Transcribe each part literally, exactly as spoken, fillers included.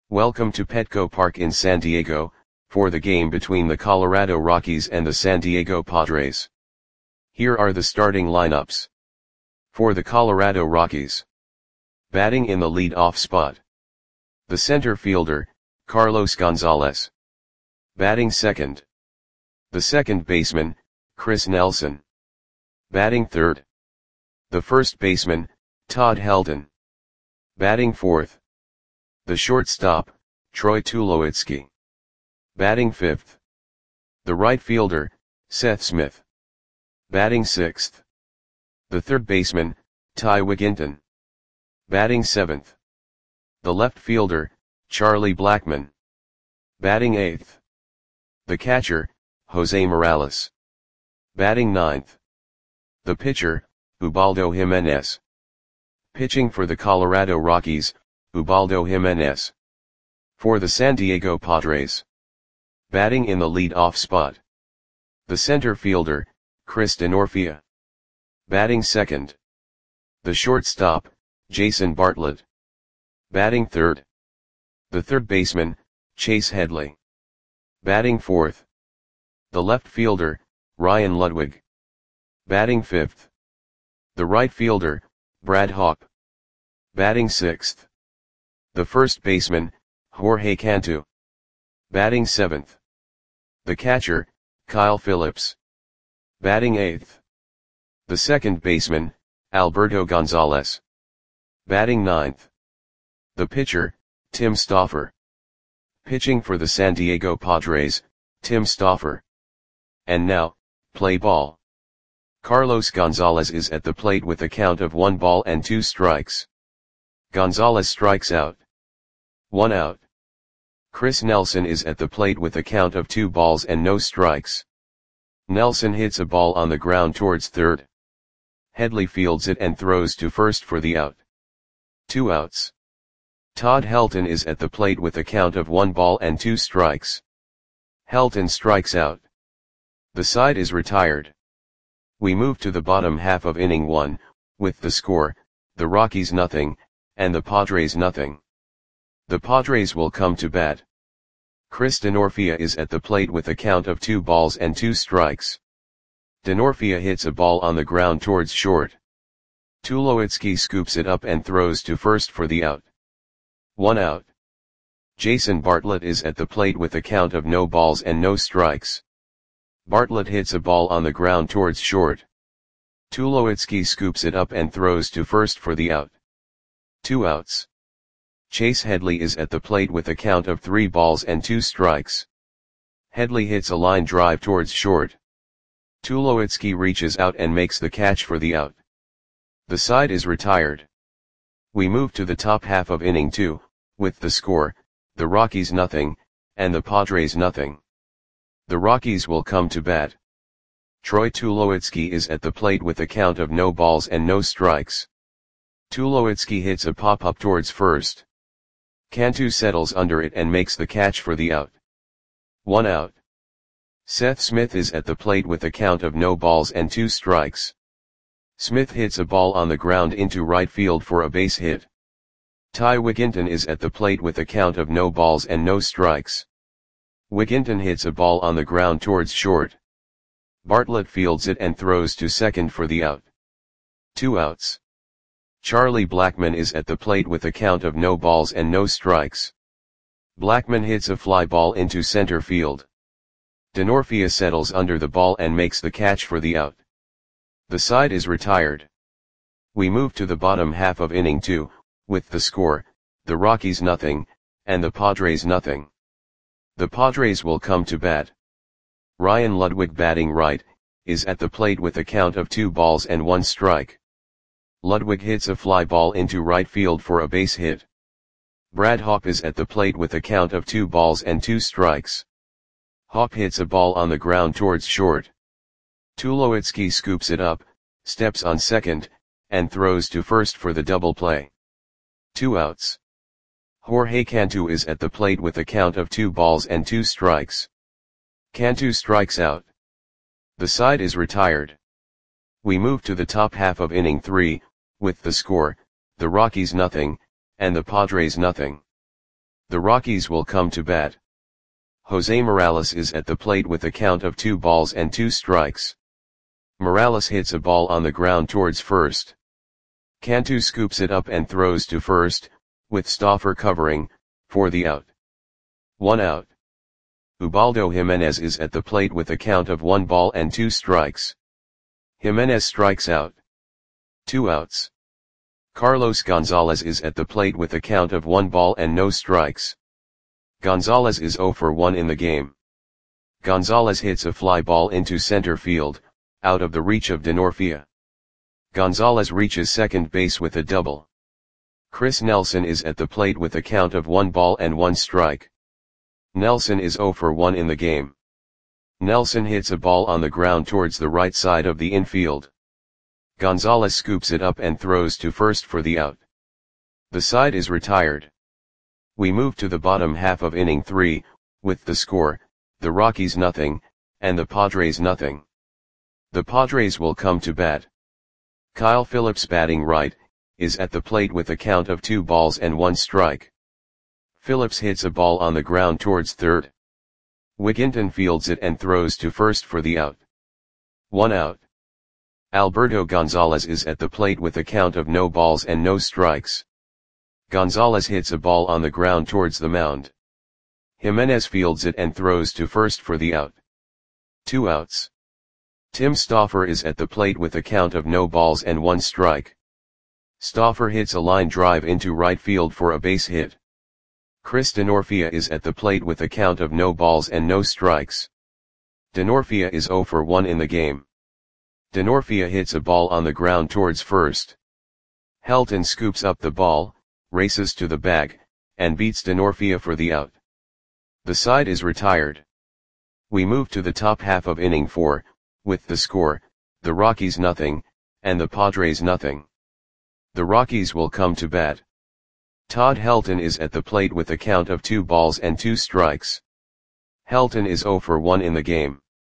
Welcome to Petco Park in San Diego, for the game between the Colorado Rockies and the San Diego Padres. Here are the starting lineups. For the Colorado Rockies. Batting in the lead-off spot. The center fielder, Carlos Gonzalez. Batting second. The second baseman, Chris Nelson. Batting third. The first baseman, Todd Helton. Batting fourth. The shortstop, Troy Tulowitzki. Batting fifth. The right fielder, Seth Smith. Batting sixth. The third baseman, Ty Wigginton. Batting seventh. The left fielder, Charlie Blackmon. Batting eighth. The catcher, Jose Morales. Batting ninth. The pitcher, Ubaldo Jimenez. Pitching for the Colorado Rockies, Ubaldo Jimenez. For the San Diego Padres. Batting in the lead-off spot. The center fielder, Chris Denorfia. Batting second. The shortstop, Jason Bartlett. Batting third. The third baseman, Chase Headley. Batting fourth. The left fielder, Ryan Ludwig. Batting fifth. The right fielder, Brad Hawpe. Batting sixth. The first baseman, Jorge Cantu. Batting seventh. The catcher, Kyle Phillips. Batting eighth. The second baseman, Alberto Gonzalez. Batting ninth. The pitcher, Tim Stauffer. Pitching for the San Diego Padres, Tim Stauffer. And now, play ball. Carlos Gonzalez is at the plate with a count of one ball and two strikes. Gonzalez strikes out. One out. Chris Nelson is at the plate with a count of two balls and no strikes. Nelson hits a ball on the ground towards third. Headley fields it and throws to first for the out. Two outs. Todd Helton is at the plate with a count of one ball and two strikes. Helton strikes out. The side is retired. We move to the bottom half of inning one, with the score, the Rockies nothing, and the Padres nothing. The Padres will come to bat. Chris Denorfia is at the plate with a count of two balls and two strikes. Denorfia hits a ball on the ground towards short. Tulowitzki scoops it up and throws to first for the out. One out. Jason Bartlett is at the plate with a count of no balls and no strikes. Bartlett hits a ball on the ground towards short. Tulowitzki scoops it up and throws to first for the out. Two outs. Chase Headley is at the plate with a count of three balls and two strikes. Headley hits a line drive towards short. Tulowitzki reaches out and makes the catch for the out. The side is retired. We move to the top half of inning two, with the score, the Rockies nothing, and the Padres nothing. The Rockies will come to bat. Troy Tulowitzki is at the plate with a count of no balls and no strikes. Tulowitzki hits a pop-up towards first. Cantu settles under it and makes the catch for the out. One out. Seth Smith is at the plate with a count of no balls and two strikes. Smith hits a ball on the ground into right field for a base hit. Ty Wigginton is at the plate with a count of no balls and no strikes. Wigginton hits a ball on the ground towards short. Bartlett fields it and throws to second for the out. Two outs. Charlie Blackmon is at the plate with a count of no balls and no strikes. Blackmon hits a fly ball into center field. Denorfia settles under the ball and makes the catch for the out. The side is retired. We move to the bottom half of inning two, with the score, the Rockies nothing, and the Padres nothing. The Padres will come to bat. Ryan Ludwig batting right, is at the plate with a count of two balls and one strike. Ludwig hits a fly ball into right field for a base hit. Brad Hawpe is at the plate with a count of two balls and two strikes. Hawpe hits a ball on the ground towards short. Tulowitzki scoops it up, steps on second, and throws to first for the double play. Two outs. Jorge Cantu is at the plate with a count of two balls and two strikes. Cantu strikes out. The side is retired. We move to the top half of inning three, with the score, the Rockies nothing, and the Padres nothing. The Rockies will come to bat. Jose Morales is at the plate with a count of two balls and two strikes. Morales hits a ball on the ground towards first. Cantu scoops it up and throws to first, with Stauffer covering, for the out. One out. Ubaldo Jimenez is at the plate with a count of one ball and two strikes. Jimenez strikes out. Two outs. Carlos Gonzalez is at the plate with a count of one ball and no strikes. Gonzalez is zero for one in the game. Gonzalez hits a fly ball into center field, out of the reach of Denorfia. Gonzalez reaches second base with a double. Chris Nelson is at the plate with a count of one ball and one strike. Nelson is zero for one in the game. Nelson hits a ball on the ground towards the right side of the infield. Gonzalez scoops it up and throws to first for the out. The side is retired. We move to the bottom half of inning three, with the score, the Rockies nothing, and the Padres nothing. The Padres will come to bat. Kyle Phillips, batting right, is at the plate with a count of two balls and one strike. Phillips hits a ball on the ground towards third. Wigginton fields it and throws to first for the out. One out. Alberto Gonzalez is at the plate with a count of no balls and no strikes. Gonzalez hits a ball on the ground towards the mound. Jimenez fields it and throws to first for the out. Two outs. Tim Stauffer is at the plate with a count of no balls and one strike. Stauffer hits a line drive into right field for a base hit. Chris Denorfia is at the plate with a count of no balls and no strikes. Denorfia is zero for one in the game. Denorfia hits a ball on the ground towards first. Helton scoops up the ball, races to the bag, and beats Denorfia for the out. The side is retired. We move to the top half of inning four, with the score, the Rockies nothing, and the Padres nothing. The Rockies will come to bat. Todd Helton is at the plate with a count of two balls and two strikes. Helton is zero for one in the game.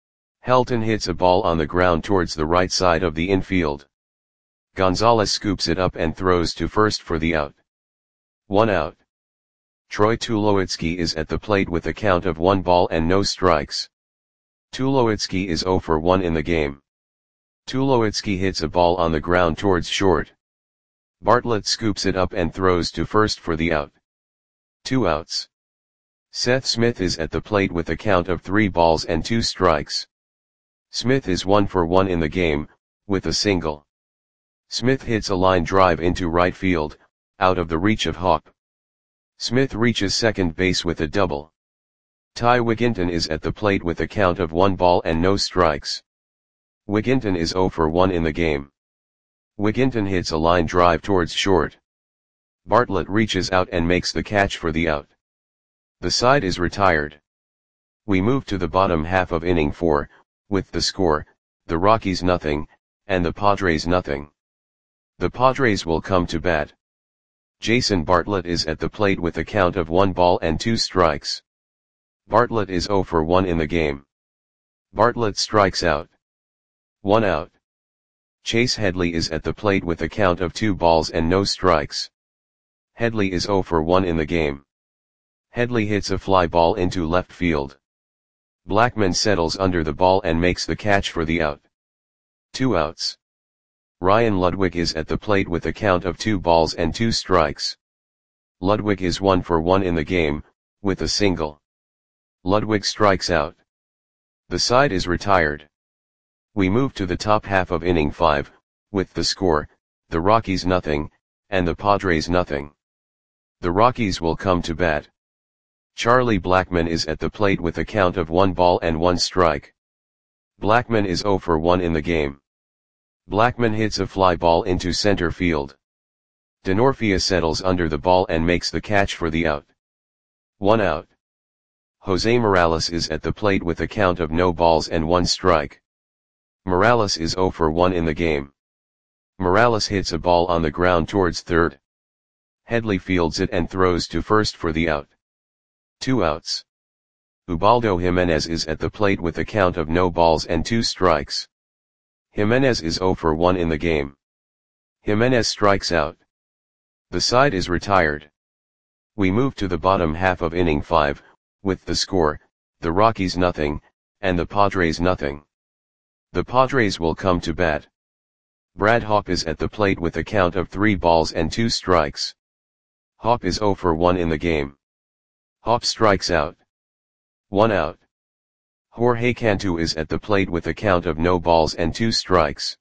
Helton hits a ball on the ground towards the right side of the infield. Gonzalez scoops it up and throws to first for the out. One out. Troy Tulowitzki is at the plate with a count of one ball and no strikes. Tulowitzki is zero for one in the game. Tulowitzki hits a ball on the ground towards short. Bartlett scoops it up and throws to first for the out. Two outs. Seth Smith is at the plate with a count of three balls and two strikes. Smith is one for one in the game, with a single. Smith hits a line drive into right field, out of the reach of Hawk. Smith reaches second base with a double. Ty Wigginton is at the plate with a count of one ball and no strikes. Wigginton is zero for one in the game. Wigginton hits a line drive towards short. Bartlett reaches out and makes the catch for the out. The side is retired. We move to the bottom half of inning four, with the score, the Rockies nothing, and the Padres nothing. The Padres will come to bat. Jason Bartlett is at the plate with a count of one ball and two strikes. Bartlett is zero for one in the game. Bartlett strikes out. One out. Chase Headley is at the plate with a count of two balls and no strikes. Headley is zero for one in the game. Headley hits a fly ball into left field. Blackman settles under the ball and makes the catch for the out. Two outs. Ryan Ludwig is at the plate with a count of two balls and two strikes. Ludwig is one for one in the game, with a single. Ludwig strikes out. The side is retired. We move to the top half of inning five, with the score, the Rockies nothing, and the Padres nothing. The Rockies will come to bat. Charlie Blackman is at the plate with a count of one ball and one strike. Blackman is zero for one in the game. Blackman hits a fly ball into center field. Denorfia settles under the ball and makes the catch for the out. One out. Jose Morales is at the plate with a count of no balls and one strike. Morales is zero for one in the game. Morales hits a ball on the ground towards third. Headley fields it and throws to first for the out. Two outs. Ubaldo Jimenez is at the plate with a count of no balls and two strikes. Jimenez is zero for one in the game. Jimenez strikes out. The side is retired. We move to the bottom half of inning five, with the score, the Rockies nothing, and the Padres nothing. The Padres will come to bat. Brad Hawpe is at the plate with a count of three balls and two strikes. Hawpe is oh for one in the game. Hawpe strikes out. One out. Jorge Cantu is at the plate with a count of no balls and two strikes.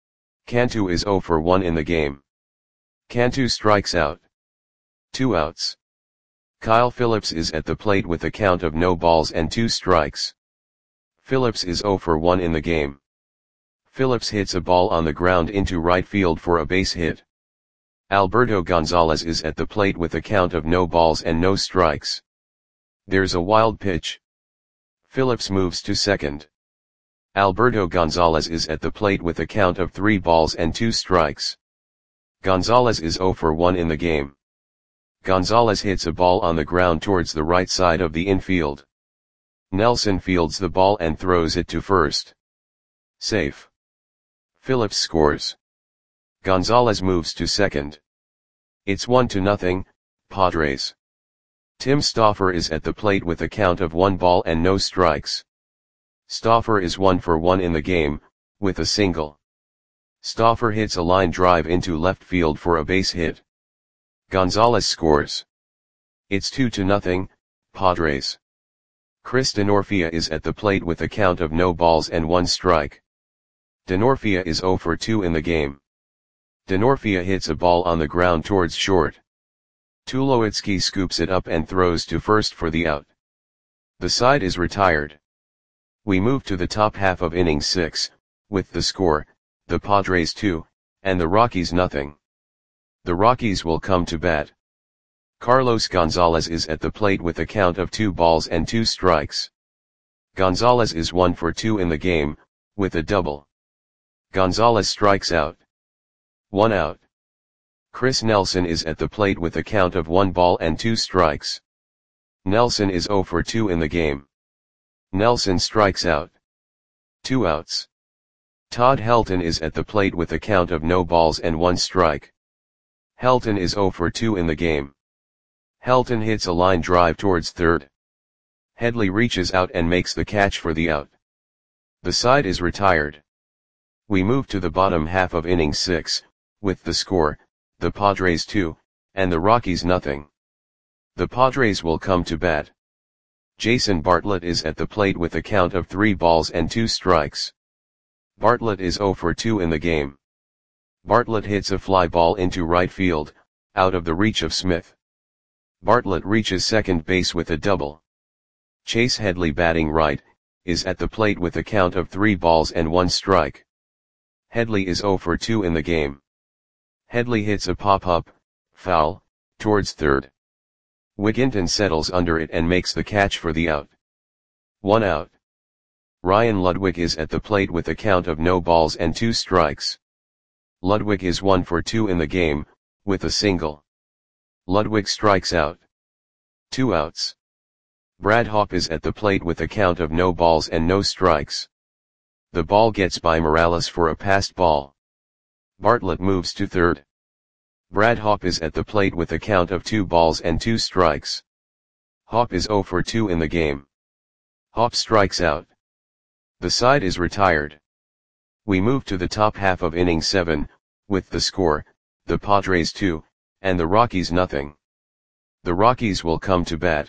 Cantu is oh for one in the game. Cantu strikes out. Two outs. Kyle Phillips is at the plate with a count of no balls and two strikes. Phillips is oh for one in the game. Phillips hits a ball on the ground into right field for a base hit. Alberto Gonzalez is at the plate with a count of no balls and no strikes. There's a wild pitch. Phillips moves to second. Alberto Gonzalez is at the plate with a count of three balls and two strikes. Gonzalez is oh for one in the game. Gonzalez hits a ball on the ground towards the right side of the infield. Nelson fields the ball and throws it to first. Safe. Phillips scores. Gonzalez moves to second. It's one to nothing, Padres. Tim Stauffer is at the plate with a count of one ball and no strikes. Stauffer is one for one in the game, with a single. Stauffer hits a line drive into left field for a base hit. Gonzalez scores. It's two to nothing, Padres. Chris Denorfia is at the plate with a count of no balls and one strike. Denorfia is oh for two in the game. Denorfia hits a ball on the ground towards short. Tulowitzki scoops it up and throws to first for the out. The side is retired. We move to the top half of inning six, with the score, the Padres two, and the Rockies nothing. The Rockies will come to bat. Carlos Gonzalez is at the plate with a count of two balls and two strikes. Gonzalez is one for two in the game, with a double. Gonzalez strikes out. One out. Chris Nelson is at the plate with a count of one ball and two strikes. Nelson is oh for two in the game. Nelson strikes out. Two outs. Todd Helton is at the plate with a count of no balls and one strike. Helton is oh for two in the game. Helton hits a line drive towards third. Headley reaches out and makes the catch for the out. The side is retired. We move to the bottom half of inning six, with the score, the Padres two, and the Rockies nothing. The Padres will come to bat. Jason Bartlett is at the plate with a count of three balls and two strikes. Bartlett is oh for two in the game. Bartlett hits a fly ball into right field, out of the reach of Smith. Bartlett reaches second base with a double. Chase Headley, batting right, is at the plate with a count of three balls and one strike. Headley is oh for two in the game. Headley hits a pop-up, foul, towards third. Wigginton settles under it and makes the catch for the out. One out. Ryan Ludwig is at the plate with a count of no balls and two strikes. Ludwig is one for two in the game, with a single. Ludwig strikes out. Two outs. Brad Hawpe is at the plate with a count of no balls and no strikes. The ball gets by Morales for a passed ball. Bartlett moves to third. Brad Hawpe is at the plate with a count of two balls and two strikes. Hawpe is oh for two in the game. Hawpe strikes out. The side is retired. We move to the top half of inning seven, with the score, the Padres two, and the Rockies nothing. The Rockies will come to bat.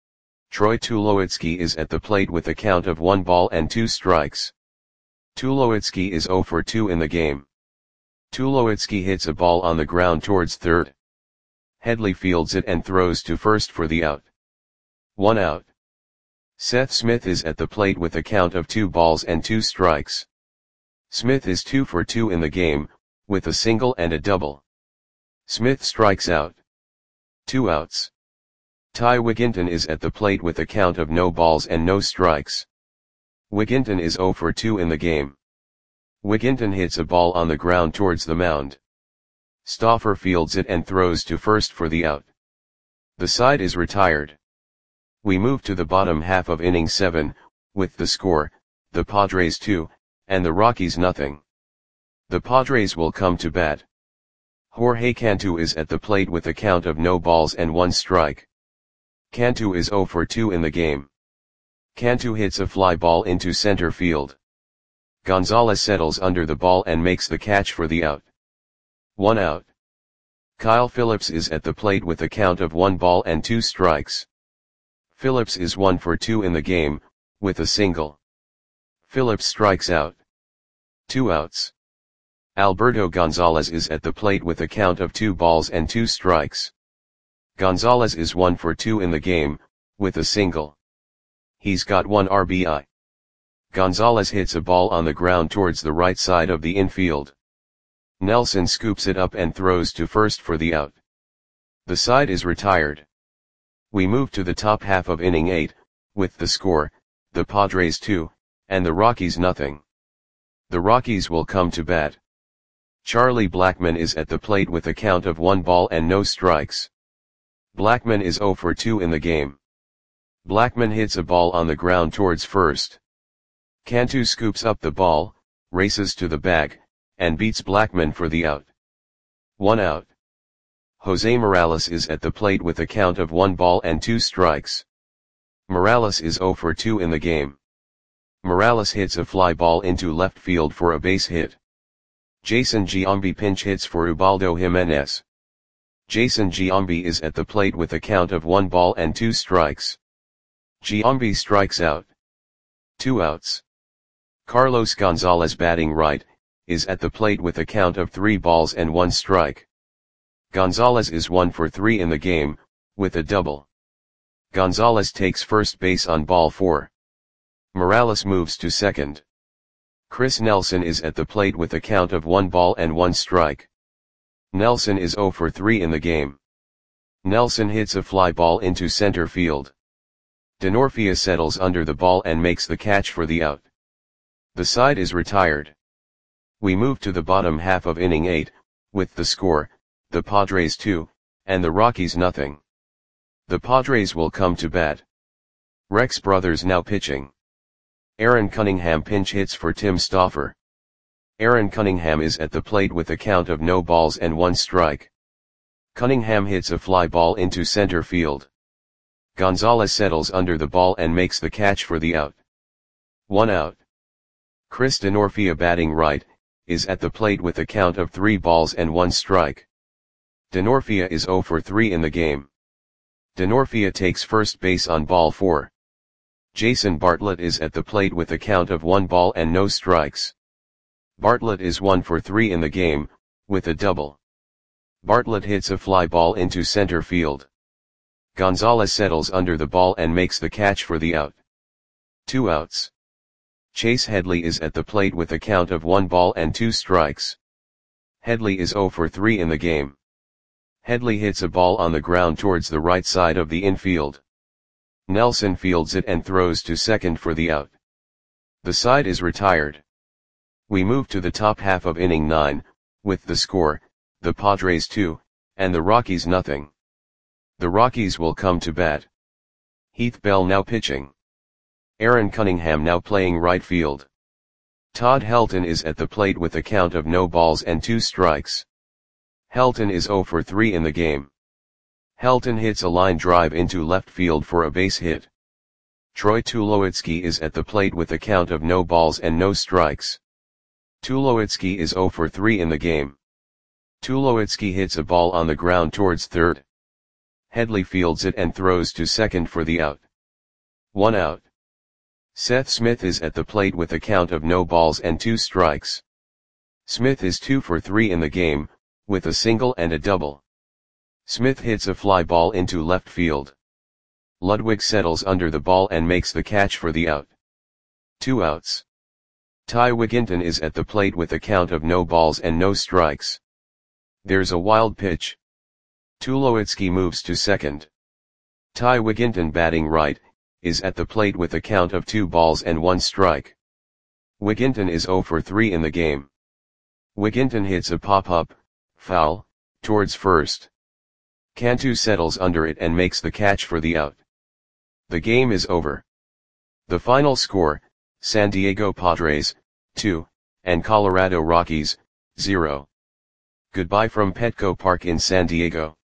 Troy Tulowitzki is at the plate with a count of one ball and two strikes. Tulowitzki is oh for two in the game. Tulowitzki hits a ball on the ground towards third. Headley fields it and throws to first for the out. One out. Seth Smith is at the plate with a count of two balls and two strikes. Smith is two for two in the game, with a single and a double. Smith strikes out. Two outs. Ty Wigginton is at the plate with a count of no balls and no strikes. Wigginton is oh for two in the game. Wigginton hits a ball on the ground towards the mound. Stauffer fields it and throws to first for the out. The side is retired. We move to the bottom half of inning seven, with the score, the Padres two, and the Rockies nothing. The Padres will come to bat. Jorge Cantu is at the plate with a count of no balls and one strike. Cantu is zero for two in the game. Cantu hits a fly ball into center field. Gonzalez settles under the ball and makes the catch for the out. One out. Kyle Phillips is at the plate with a count of one ball and two strikes. Phillips is one for two in the game, with a single. Phillips strikes out. Two outs. Alberto Gonzalez is at the plate with a count of two balls and two strikes. Gonzalez is one for two in the game, with a single. He's got one R B I. Gonzalez hits a ball on the ground towards the right side of the infield. Nelson scoops it up and throws to first for the out. The side is retired. We move to the top half of inning eight, with the score, the Padres two, and the Rockies nothing. The Rockies will come to bat. Charlie Blackmon is at the plate with a count of one ball and no strikes. Blackmon is zero for two in the game. Blackmon hits a ball on the ground towards first. Cantu scoops up the ball, races to the bag, and beats Blackmon for the out. One out. Jose Morales is at the plate with a count of one ball and two strikes. Morales is zero for two in the game. Morales hits a fly ball into left field for a base hit. Jason Giambi pinch hits for Ubaldo Jimenez. Jason Giambi is at the plate with a count of one ball and two strikes. Giambi strikes out. Two outs. Carlos Gonzalez batting right, is at the plate with a count of three balls and one strike. Gonzalez is one for three in the game, with a double. Gonzalez takes first base on ball four. Morales moves to second. Chris Nelson is at the plate with a count of one ball and one strike. Nelson is zero for three in the game. Nelson hits a fly ball into center field. Denorfia settles under the ball and makes the catch for the out. The side is retired. We move to the bottom half of inning eight, with the score, the Padres two, and the Rockies nothing. The Padres will come to bat. Rex Brothers now pitching. Aaron Cunningham pinch hits for Tim Stauffer. Aaron Cunningham is at the plate with a count of no balls and one strike. Cunningham hits a fly ball into center field. Gonzalez settles under the ball and makes the catch for the out. One out. Chris Denorfia batting right, is at the plate with a count of three balls and one strike. Denorfia is zero for three in the game. Denorfia takes first base on ball four. Jason Bartlett is at the plate with a count of one ball and no strikes. Bartlett is one for three in the game, with a double. Bartlett hits a fly ball into center field. Gonzalez settles under the ball and makes the catch for the out. Two outs. Chase Headley is at the plate with a count of one ball and two strikes. Headley is zero for three in the game. Headley hits a ball on the ground towards the right side of the infield. Nelson fields it and throws to second for the out. The side is retired. We move to the top half of inning nine, with the score, the Padres two, and the Rockies nothing. The Rockies will come to bat. Heath Bell now pitching. Aaron Cunningham now playing right field. Todd Helton is at the plate with a count of no balls and two strikes. Helton is zero for three in the game. Helton hits a line drive into left field for a base hit. Troy Tulowitzki is at the plate with a count of no balls and no strikes. Tulowitzki is zero for three in the game. Tulowitzki hits a ball on the ground towards third. Headley fields it and throws to second for the out. One out. Seth Smith is at the plate with a count of no balls and two strikes. Smith is two for three in the game, with a single and a double. Smith hits a fly ball into left field. Ludwig settles under the ball and makes the catch for the out. Two outs. Ty Wigginton is at the plate with a count of no balls and no strikes. There's a wild pitch. Tulowitzki moves to second. Ty Wigginton batting right, is at the plate with a count of two balls and one strike. Wigginton is zero for three in the game. Wigginton hits a pop-up, foul, towards first. Cantu settles under it and makes the catch for the out. The game is over. The final score, San Diego Padres, two, and Colorado Rockies, zero. Goodbye from Petco Park in San Diego.